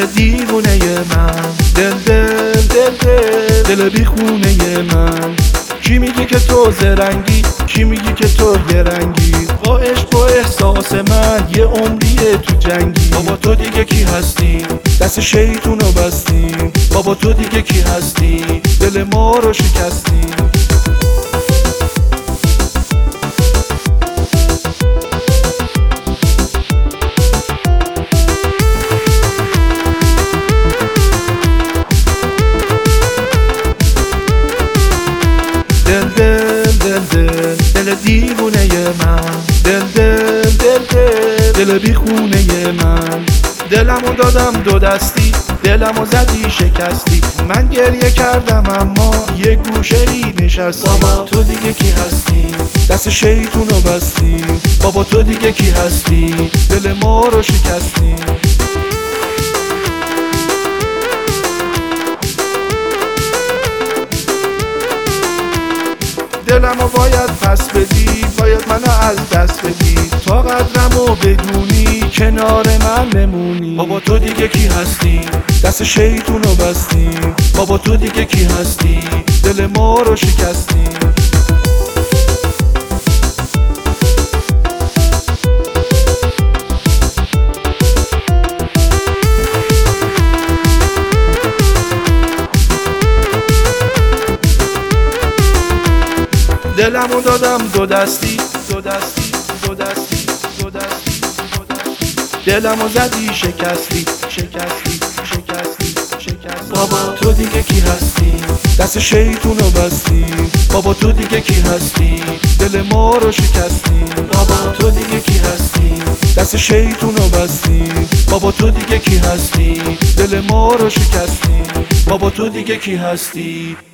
دل دیوونه من، دل دل دل دل دل بیخونه من. کی میگه که تو زرنگی، کی میگه که تو گرنگی؟ با عشق و احساس من یه عمریه تو جنگی. بابا تو دیگه کی هستی؟ دست شیطونو بستی. بابا تو دیگه کی هستی؟ دل ما رو شکستی. دل دل دل دل دل دیوونه من، دل دل دل دل دل بیخونه من. دلمو دادم دو دستی، دلمو زدی شکستی. من گریه کردم اما یه گوشه ای نشستی. بابا تو دیگه کی هستی؟ دست شیطونو بستی. بابا تو دیگه کی هستی؟ دل ما رو شکستی. دلمو باید پس بدی، باید منو از دست بدی. تا قدرمو بدونی کنار من بمونی. بابا تو دیگه کی هستی؟ دست شیطونو بستی. بابا تو دیگه کی هستی؟ دل ما رو شکستی. دلمو دادم دو دستی، دو دستی، دو دستی، دو دستی، دو دستی. دلمو زدی شکستی، شکستی، شکستی، شکستی. بابا تو دیگه کی هستی؟ دست شیطونو بستی. بابا تو دیگه کی هستی؟ دل ما رو شکستی. بابا تو دیگه کی هستی؟ دست شیطونو بستی. بابا تو دیگه کی هستی؟ دل ما رو شکستی. بابا تو دیگه کی هستی؟